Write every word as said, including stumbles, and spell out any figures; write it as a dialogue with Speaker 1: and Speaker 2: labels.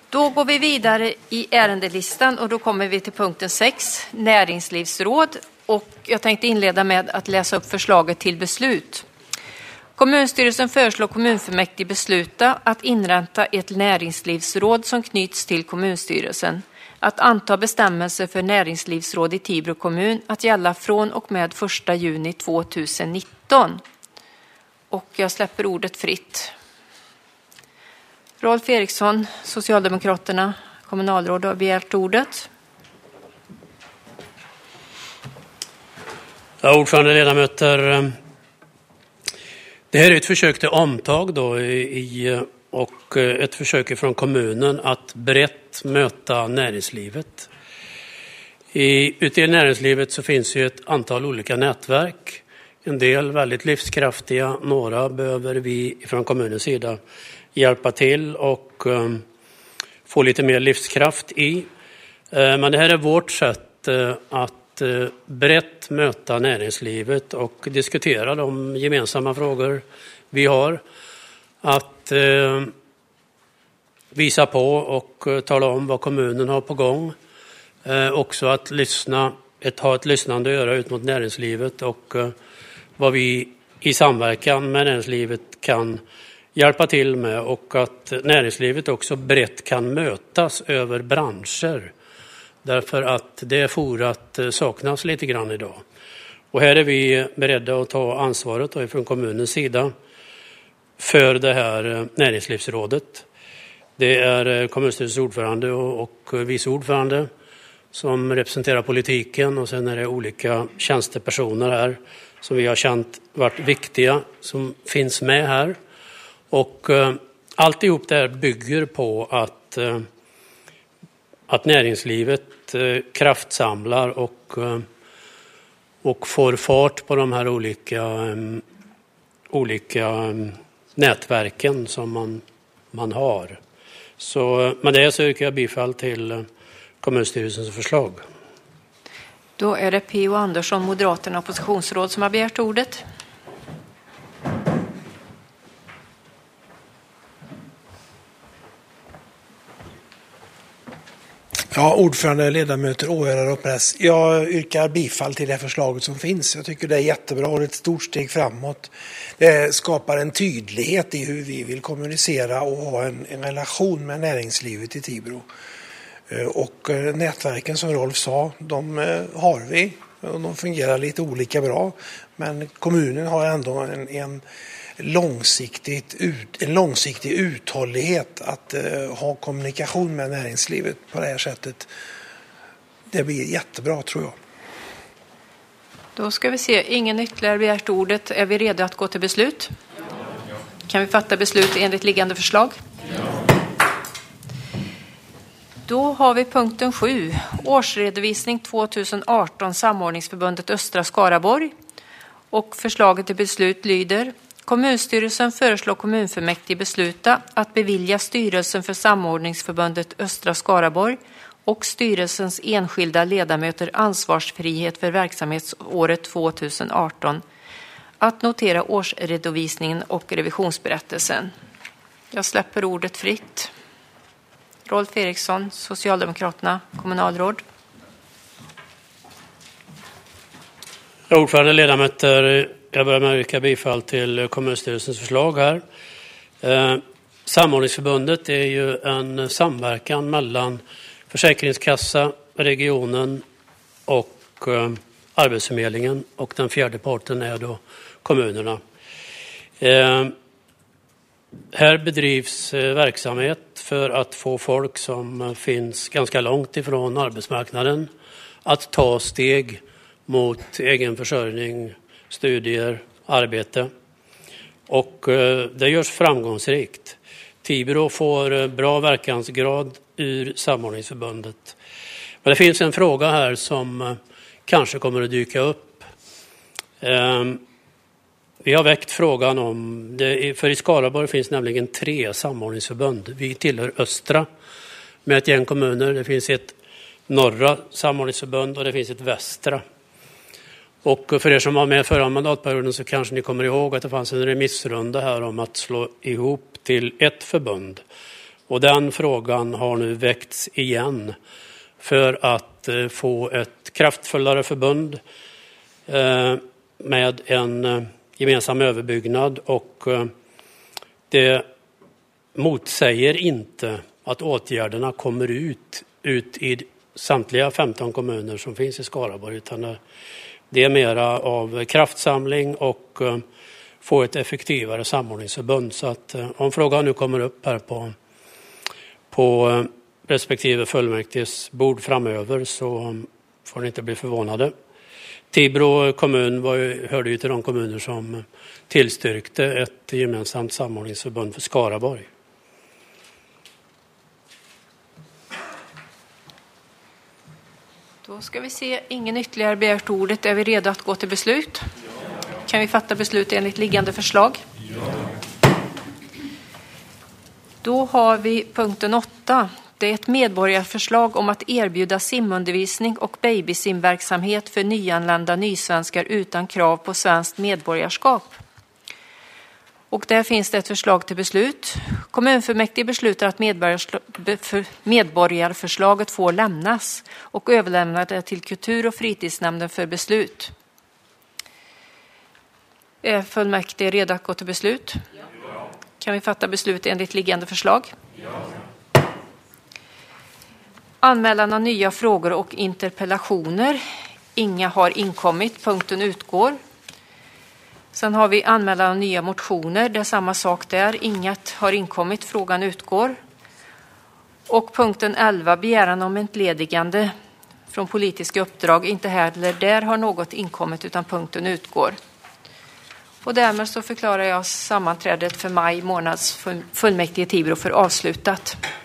Speaker 1: Då går vi vidare i ärendelistan och då kommer vi till punkten sex, näringslivsråd. Och jag tänkte inleda med att läsa upp förslaget till beslut. Kommunstyrelsen föreslår kommunfullmäktige besluta att inrätta ett näringslivsråd som knyts till kommunstyrelsen. Att anta bestämmelser för näringslivsråd i Tibro kommun att gälla från och med första juni tjugonitton. Och jag släpper ordet fritt. Rolf Eriksson, Socialdemokraterna, kommunalråd, har begärt ordet.
Speaker 2: Ja, ordförande, ledamöter. Det här är ett försök till omtag då i, och ett försök från kommunen att brett möta näringslivet. I, ute i näringslivet så finns ju ett antal olika nätverk. En del väldigt livskraftiga, några behöver vi från kommunens sida hjälpa till och um, få lite mer livskraft i. Uh, men det här är vårt sätt uh, att uh, brett möta näringslivet och diskutera de gemensamma frågor vi har. Att uh, visa på och uh, tala om vad kommunen har på gång. Uh, också att lyssna, ett, ha ett lyssnande öra ut mot näringslivet och uh, vad vi i samverkan med näringslivet kan hjälpa till med, och att näringslivet också brett kan mötas över branscher. Därför att det forat saknas lite grann idag. Och här är vi beredda att ta ansvaret då från kommunens sida för det här näringslivsrådet. Det är kommunstyrelsens ordförande och vice ordförande som representerar politiken, och sen är det olika tjänstepersoner här som vi har känt varit viktiga som finns med här. Och eh, alltihop det här bygger på att, eh, att näringslivet eh, kraftsamlar och, eh, och får fart på de här olika, eh, olika eh, nätverken som man, man har. Så med det så yrkar jag bifall till eh, kommunstyrelsens förslag.
Speaker 1: Då är det P O Andersson, Moderaterna oppositionsråd, som har begärt ordet.
Speaker 3: Ja, ordförande, ledamöter, åhörare och press. Jag yrkar bifall till det förslaget som finns. Jag tycker det är jättebra och ett stort steg framåt. Det skapar en tydlighet i hur vi vill kommunicera och ha en, en relation med näringslivet i Tibro. Och nätverken som Rolf sa, de har vi. De fungerar lite olika bra. Men kommunen har ändå en, en, långsiktigt ut, en långsiktig uthållighet att uh, ha kommunikation med näringslivet på det här sättet. Det blir jättebra, tror jag.
Speaker 1: Då ska vi se. Ingen ytterligare begärt ordet. Är vi redo att gå till beslut? Ja. Kan vi fatta beslut enligt liggande förslag? Ja. Då har vi punkten sju. Årsredovisning tjugoarton, Samordningsförbundet Östra Skaraborg. Och förslaget till beslut lyder: Kommunstyrelsen föreslår kommunfullmäktige besluta att bevilja styrelsen för Samordningsförbundet Östra Skaraborg och styrelsens enskilda ledamöter ansvarsfrihet för verksamhetsåret tjugoarton att notera årsredovisningen och revisionsberättelsen. Jag släpper ordet fritt. Rolf Eriksson, Socialdemokraterna, kommunalråd.
Speaker 2: Ordförande, ledamöter, jag börjar med att yrka bifall till kommunstyrelsens förslag här. Eh, Samordningsförbundet är ju en samverkan mellan Försäkringskassa, regionen och eh, Arbetsförmedlingen, och den fjärde parten är då kommunerna. Eh, här bedrivs eh, verksamhet för att få folk som finns ganska långt ifrån arbetsmarknaden att ta steg mot egen försörjning, studier, arbete. Och eh, det görs framgångsrikt. Tibro får eh, bra verkansgrad ur Samordningsförbundet. Men det finns en fråga här som eh, kanske kommer att dyka upp. Eh, vi har väckt frågan om, det, för i Skaraborg finns nämligen tre samordningsförbund. Vi tillhör Östra med ett gäng kommuner. Det finns ett norra samordningsförbund och det finns ett västra. Och för er som var med förra mandatperioden så kanske ni kommer ihåg att det fanns en remissrunda här om att slå ihop till ett förbund. Och den frågan har nu väckts igen för att få ett kraftfullare förbund med en gemensam överbyggnad, och det motsäger inte att åtgärderna kommer ut, ut i samtliga femton kommuner som finns i Skaraborg, utan det är mera av kraftsamling och få ett effektivare samordningsförbund. Så att om frågan nu kommer upp här på, på respektive fullmäktiges bord framöver, så får ni inte bli förvånade. Tibro kommun var ju, hörde ju till de kommuner som tillstyrkte ett gemensamt samordningsförbund för Skaraborg.
Speaker 1: Då ska vi se, ingen ytterligare begärt ordet. Är vi redo att gå till beslut? Kan vi fatta beslut enligt liggande förslag? Ja. Då har vi punkten åtta. Det är ett medborgarförslag om att erbjuda simundervisning och babysimverksamhet för nyanlända nysvenskar utan krav på svenskt medborgarskap. Och där finns det ett förslag till beslut. Kommunfullmäktige beslutar att medborgarförslaget får lämnas och överlämnar det till kultur- och fritidsnämnden för beslut. Är fullmäktige redo att gå till beslut? Ja. Kan vi fatta beslut enligt liggande förslag? Ja. Anmälan av nya frågor och interpellationer. Inga har inkommit. Punkten utgår. Sen har vi anmälan av nya motioner. Det är samma sak där. Inget har inkommit. Frågan utgår. Och punkten elva. Begäran om entledigande från politiska uppdrag. Inte heller där har något inkommit, utan punkten utgår. Och därmed så förklarar jag sammanträdet för maj månads fullmäktige i Tibro för avslutat.